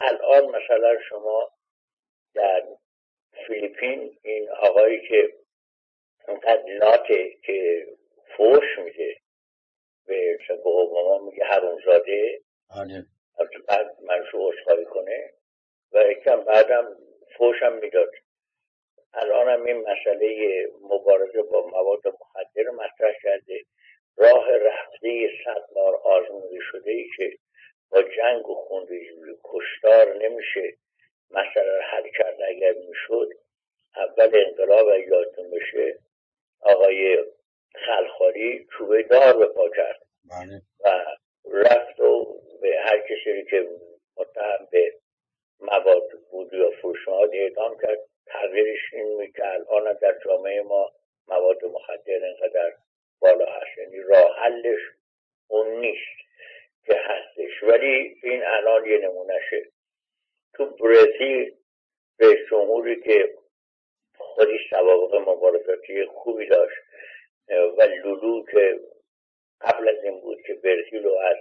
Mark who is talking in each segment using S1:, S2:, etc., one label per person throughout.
S1: الان مثلا شما در فیلیپین این آقایی که اونقدر لاته که فوش میده به اوباما، میگه حرومزاده، بعد منشو عذرخواهی کنه و یکم بعدم فوش هم میداد. الان هم این مسئله مبارزه با مواد مخدر مطرح کرده، راه رفته 100 بار آزموده شده ای که با جنگ و خونریزی کشتار نمیشه مسئله رو حل کرد. اگر میشد اول انقلاب یادتون بشه آقای خلخالی چوبه دار به پا کرد و رفت و به هر کسی که متهم به مواد بود یا فروشنهاد اعدام کرد. تغییرش این می که الان در جامعه ما مواد مخدر اینقدر بالا هست، یعنی راه حلش اون نیست که هستش. ولی این الان یه نمونهشه. تو برزیل رئیس جمهوری که خودش سوابق مبارزاتی خوبی داشت و لولو که قبل از این بود که برزیل رو از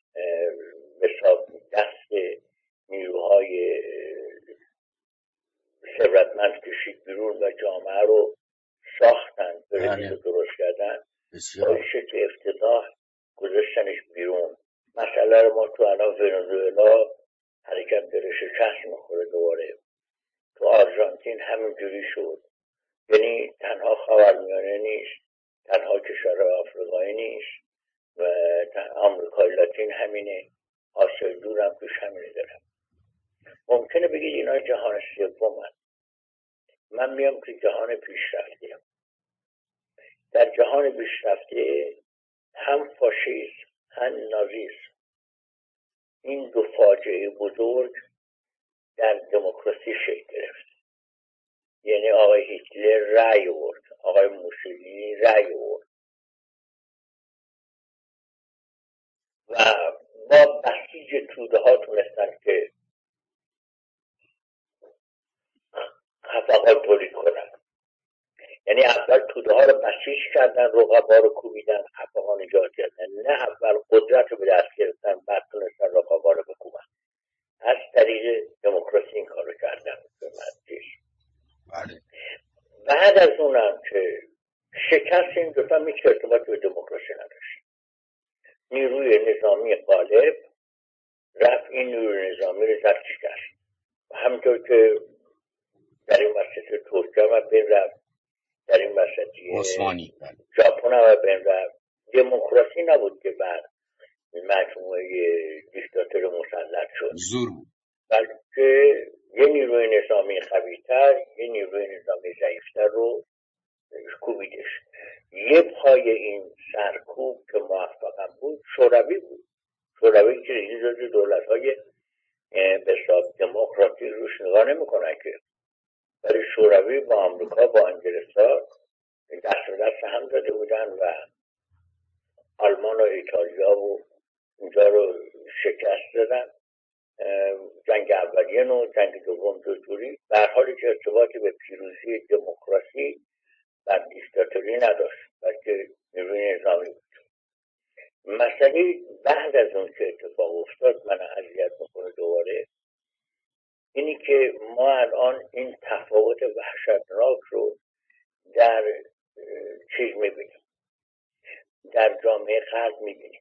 S1: دست نیروهای ثروتمند کشید بیرون و جامعه رو ساختن، برزیل رو درست کردن، با شکل افتضاح گذاشتنش بیرون. مسئله رو ما تو الان ونزوئلا حرکت داره شکست میخوره دوباره. تو آرژانتین همینجوری شد. یعنی تنها خاورمیانه نیست، تنها کشور آفریقایی نیست و آمریکای لاتین همینه، آسیای دور هم توش همینه دارم. ممکنه بگید اینا جهان سومن. من میام که جهان پیشرفته. در جهان پیشرفته هم فاشیسم هم نازیسم، این دو فاجعه بزرگ در دموکراسی شکل گرفت. یعنی آقای هیتلر رأی آورد، آقای موسولینی رأی آورد و با بسیج توده ها تونستن که خفقان تولید کنن. یعنی اول توده ها رو بسیج کردن، رقبا رو کوبیدن، خفقان ایجاد کردن. نه اول قدرت رو به دست گرفتن بعد تونستن رقبا رو بکوبن. از طریق دموکراسی این کار رو کردن. بعد از اونم که شکست این دوتا هیچ ارتباط به دموکراسی نداشت. نیروی نظامی غالب رفت این نیروی نظامی رو زد شکست. همونطور که در این وسط ترکیه هم بین رفت، در این وسط ژاپن هم بین رفت. دموکراسی نبود که بعد مجموعه دیکتاتور مسلط شد،
S2: زور،
S1: بلکه یه نیروی نظامی قوی‌تر یه نیروی نظامی ضعیف‌تر رو کوبیدش. یه پای این سرکوب که موفقم بود شوروی بود. شوروی که ریزی دولت‌های به حساب دموکراتیک روش نگاه نمی‌کنن که، ولی شوروی با آمریکا با انگلستان دست به دست هم داده بودن و آلمان و ایتالیا و اونجا رو شکست دادن. جنگ اولیه و جنگ دوم دوجوری به هر حالی که ارتباطی به پیروزی دموکراسی و دیکتاتوری نداشت، بلکه نیروی نظامی بود. مسئله بعد از اون که اتفاق افتاد من اذیت میکنه دوباره اینی که ما الان این تفاوت وحشتناک رو در چیز میبینیم، در جامعه غرب میبینیم.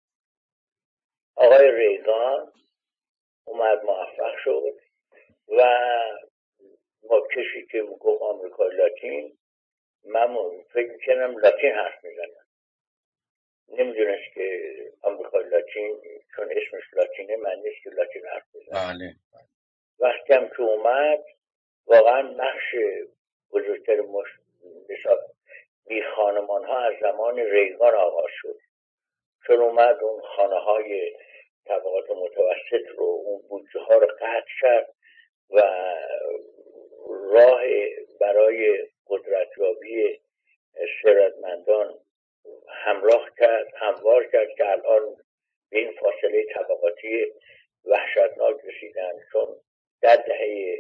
S1: آقای ریگان اومد موفق شد و با کسی که میگفت آمریکای لاتین، من فکر میکنم لاتین حرف میزنم، نمیدونست که آمریکای لاتین چون اسمش لاتینه من نیست که لاتین حرف میزنم. وقتی هم که اومد واقعا نقش بزرگتر بی خانمان ها از زمان ریگان آغاز شد، چون اومد اون خانه های طبقات متوسط رو، اون بودجه ها رو قطع کرد و راه برای قدرتیابی ثروتمندان هموار کرد که الان به این فاصله طبقاتی وحشتناک رسیدن. چون در دهه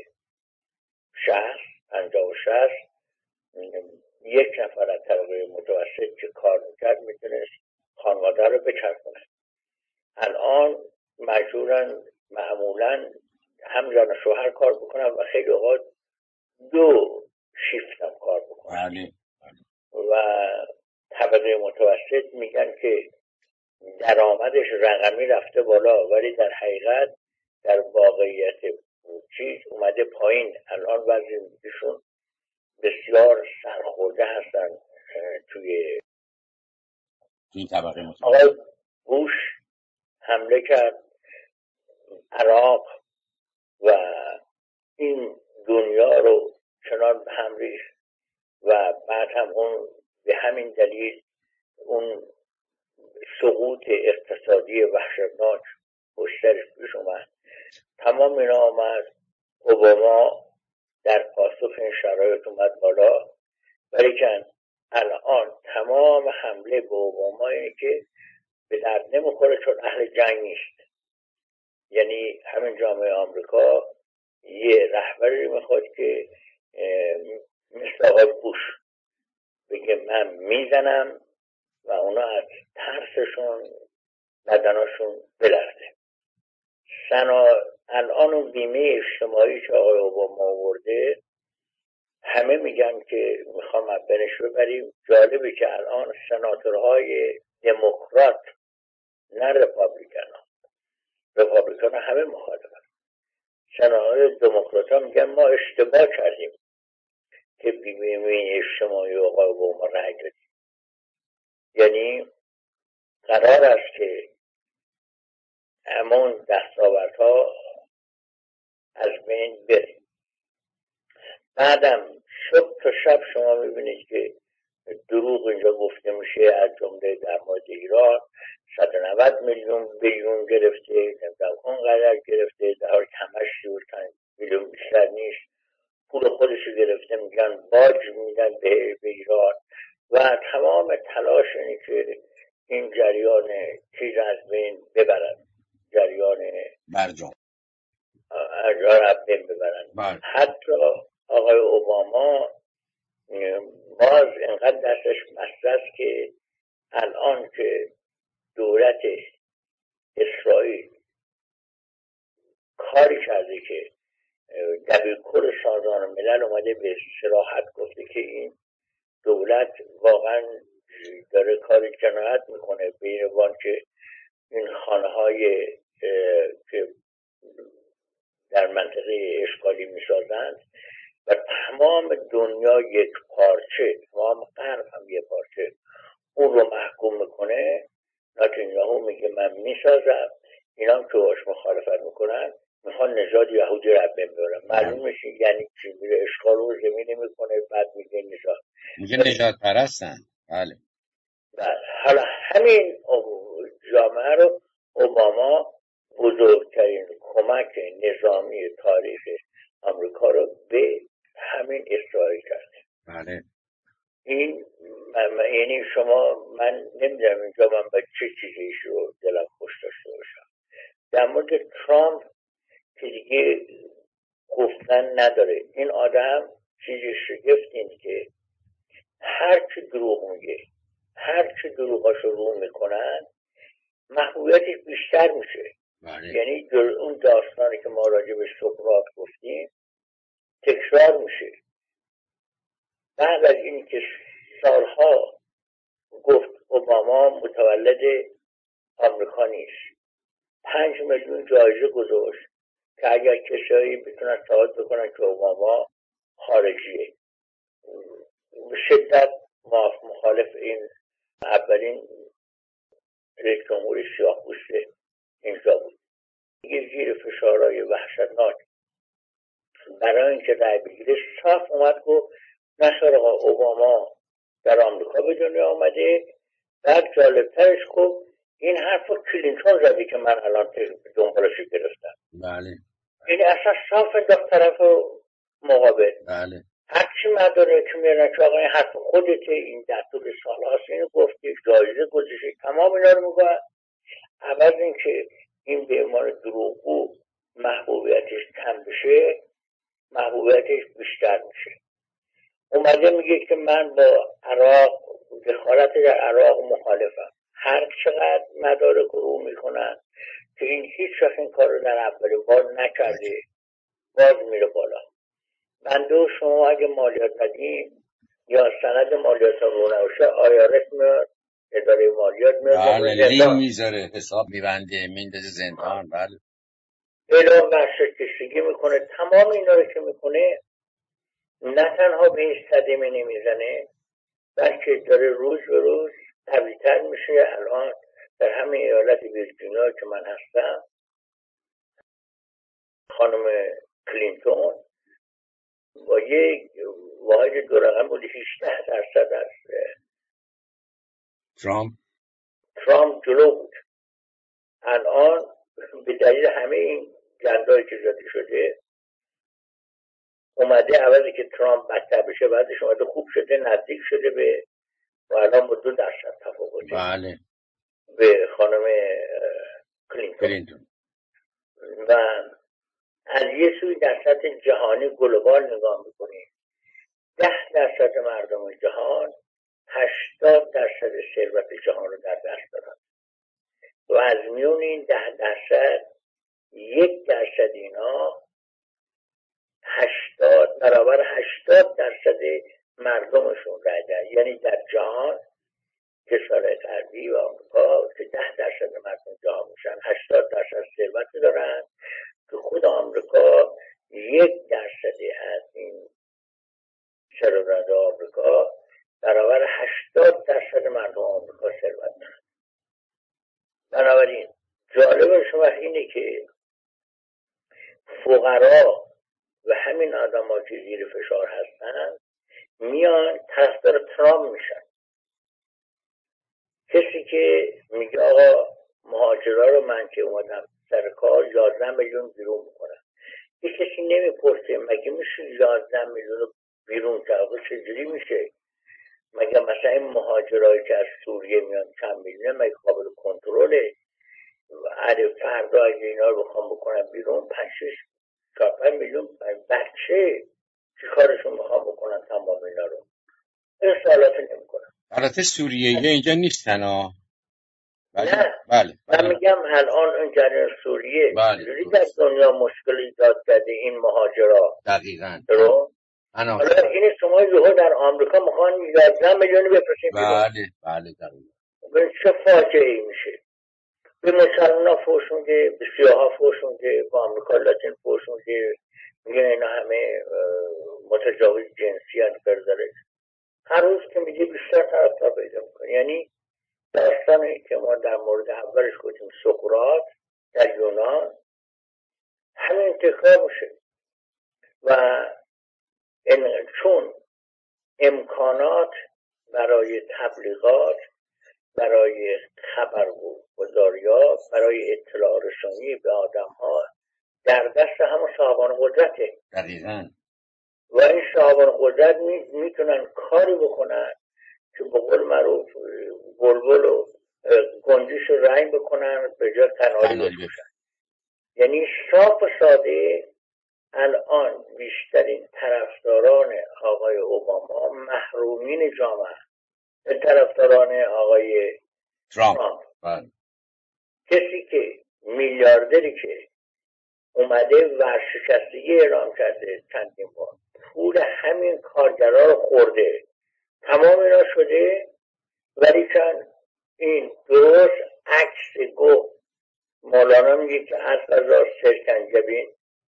S1: 50-60 یک نفر از طبقه متوسط که کار میکرد میتونست خانواده رو بچرخونه. الان مجبورن معمولا هم زن و شوهر کار بکنم و خیلی اوقات دو شیفتم کار بکنم.
S2: بله.
S1: و طبقه متوسط میگن که درآمدش رقمی رفته بالا، ولی در حقیقت در واقعیت چیز اومده پایین. الان وضعیشون بسیار سرخورده هستن توی
S2: طبقه متوسط.
S1: آقای بوش حمله کرد عراق و این دنیا رو چنان به هم ریخت و بعد هم اون به همین دلیل اون سقوط اقتصادی وحشتناک پشترش پیش اومد. تمام اینا آمد، اوباما در پاسخ این شرایط اومد بالا، ولی که الان تمام حمله به اوباما اینه که به درد نمیخوره چون اهل جنگ نیست. یعنی همین جامعه آمریکا یه رهبری میخواد که مثل آقای بوش بگه من میزنم و اونا از ترسشون بدناشون بلرزه. الان اون بیمه اجتماعی که آقای اوباما آورده همه میگن که میخوام بنش ببریم. جالبه که الان سناتورهای دموکرات نه رپابلیکان همه مخالفن. سناتورهای دموکرات ها میگن ما اشتباه کردیم که بیمه اجتماعی آقای اوباما رای دادیم. یعنی قرار است که همون دستاوردها از بین بره. بعدم صبح تا شب شما میبینید که دروغ اینجا گفته میشه، از جمله در مورد ایران 190 میلیون بیلیون گرفته، نمیدونم اونقدر گرفته، در حالی که همش 35 میلیون بیشتر نیست. پول خودش گرفته، میگن باج میدن به ایران و تمام تلاش اینه که این جریان چیز از بین ببرن، جریان
S2: برجام
S1: از بین ببرن. حتی آقای اوباما باز اینقدر دستش بسته است که الان که دولت اسرائیل کاری کرده که دبیرکل سازمان ملل اومده به صراحت گفته که این دولت واقعا داره کار جنایت میکنه به این عنوان که این خانه های که در منطقه اشغالی میسازند و تمام دنیا یک پارچه، تمام غرب هم یک پارچه اون رو محکوم میکنه. نتانیاهو میگه من میسازم، اینا هم که باش مخالفت میکنن میخوان نژاد یهودی رو بین ببرن. معلوم میشه یعنی چی؟ میره اشغال رو زمینی میکنه بعد میگه نژاد،
S2: میگه نژاد پرستن. بله.
S1: حالا همین جامعه رو اوباما بزرگترین کمک نظامی تاریخ آمریکا رو به همین اسرائیل کرده.
S2: بله.
S1: این یعنی شما، من نمیدونم اینجا من به چه چیزیش رو دلم خوش داشته باشم. در مورد ترامپ که دیگه گفتن نداره. این آدم چیزی شگفت اینه که هر چی دروغ میگه، هر چی دروغاشو رو میکنن محبوبیتش بیشتر میشه. یعنی اون داستانی که ما راجع به سقراط گفتیم تکرار میشه. بعد از این که سالها گفت اوباما متولد آمریکا نیست، 5 میلیون جایزه گذاشت که اگر کسایی بتونن ثابت بکنن که اوباما خارجیه. به شدت مخالف این اولین رئیس جمهور سیاه‌پوست اینجا بود. دیگه زیر فشارهای وحشتناک برای اینکه رای بگیره صاف اومد گفت نصر اوباما در آمریکا به دنیا آمده. بعد جالبترش گفت این حرف رو کلینتون زدی که من الان دنبالش گرفتم.
S2: بله.
S1: یعنی اصلا صاف انداخت طرف مقابل.
S2: بله.
S1: هرچی مداره که میرن که آقا این حرف خودته، این در طول سال هاست اینو گفتی، جایزه گذاشتی، تمام اینا رو میگوید. عوض این که این به عنوان دروغگو محبوبیتش کم بشه، محبوبیتش بیشتر میشه. اومده میگه که من با عراق، دخالت در عراق مخالفم. هر چقدر مدارک رو میکنن که این هیچ وقت این کار رو در اولین بار نکرده باز میره بالا. بنده و شما اگه مالیات ندیم یا سند مالیات رو نباشه، آیارس میاد، اداره مالیات میاد،
S2: بله، لیم
S1: زندان
S2: میذاره، حساب میبنده، میندازه زندان. بله
S1: اعلام ورشکستگی میکنه. تمام اینا رو که میکنه نه تنها به این صدمه نمیزنه، بلکه داره روز به روز قوی‌تر میشه. الان در همه ایالت ویرجینیا که من هستم، خانم کلینتون با یک واحد دو رقم بود 18% از ترامپ جلو بود. الان به دلیل همه این گندایی که زده شده اومده، عوضی که ترامپ بدتر بشه بعدش اومده خوب شده، نزدیک شده به، و الان با 2% تفاوته
S2: بله
S1: به خانم کلینتون. و از یه سوی در سطح جهانی گلوبال نگاه میکنیم، 10% مردم جهان 80% ثروت جهان رو در دست دارن و از میون این 10% 1% اینا 80 برابر 80% مردمشون رای دارن. یعنی در جهان کشورهای غربی و آمریکا که 10% مردم جهان میشن 80% ثروت دارن، که خود آمریکا 1% از این ثروت آمریکا برابر 80% مردم آمریکا ثروت دارن. بنابراین جالبش اینه که فقرا و همین آدم‌ها که زیر فشار هستن میان طرفدار ترامپ میشن. کسی که میگه آقا مهاجرا رو من که اومدم سر کار 11 میلیون بیرون میکنم، یه کسی نمیپرسه مگه میشه 11 میلیون بیرون کرد؟ چجوری میشه؟ مگه مثلا این مهاجرایی که از سوریه میان چند میلیونه مگه قابل کنترله؟ فردا اگه اینا رو بخوام بکنم بیرون 5-6 میلیون بچه چی کارشون بخوام بکنن تمام اینا رو؟ این سوالات نمیکنم.
S2: البته سوریه اینجا نیستن ها.
S1: نه
S2: بله
S1: من میگم الان این جریان سوریه جوری در دنیا مشکل ایجاد کرده این مهاجرا.
S2: دقیقاً
S1: حالا این شما یهو در آمریکا میخوان 11 میلیون بفرستین بیرون.
S2: بله دقیقاً.
S1: چه فاجعه ای میشه؟ به مسلمان ها فوش میده، به سیاه ها فوش میده، به آمریکا لاتین فوش میده، میگه اینا همه متجاوز جنسی هست برداره. هر روز که میگه بیشتر طرفدار پیدا میکنه. یعنی داستانی که ما در مورد اولش گفتیم سقراط در یونان همین تکرار میشه. و چون امکانات برای تبلیغات، برای خبرگزاری‌ها، برای اطلاع رسانی به آدم‌ها در دست همون صاحبان قدرته.
S2: دقیقاً.
S1: و این صاحبان قدرت میتونن کاری بکنن که به قول معروف بلبل و گنجش رو رنگ بکنن به جای قناری بپوشن. یعنی صاف و ساده الان بیشترین طرفداران آقای اوباما محرومین جامعه، طرفداران آقای ترامپ. کسی که میلیاردری که اومده ورشکستگی اعلام کرده چندین بار، پول همین کارگرها رو خورده، تمام اینا شده، ولی چند این درست عکس گفت مولانا میگه که از غذا سرکنجبین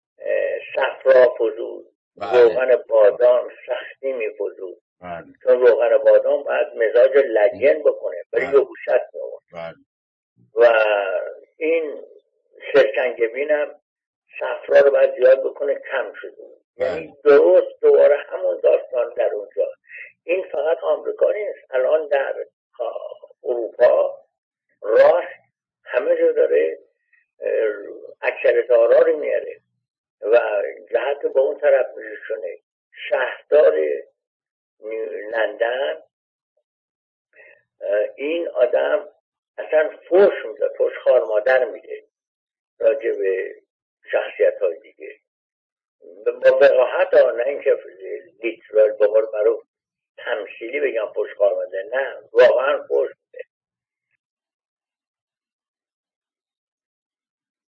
S1: صفرا فزود، روغن بادام سختی میفزود. چون روغن بادام باید مزاج لگن بکنه ولی یبوست میمون. و این سرکنجبین هم صفرا رو باید زیاد بکنه کم شده. یعنی درست دوباره همون داستان در اونجا. این فقط آمریکا نیست، الان در اروپا راست همه جا داره اکثریت‌آرا رو میاره و جهت به اون طرف میشونه. شهردار لندن این آدم اصلا فوش میده، فوش خوار مادر میده راجع به شخصیت های دیگه با وقاحت ها، نه اینکه لیترال به قول معروف تمثیلی بگم فوش خوار مادر، نه واقعا فوش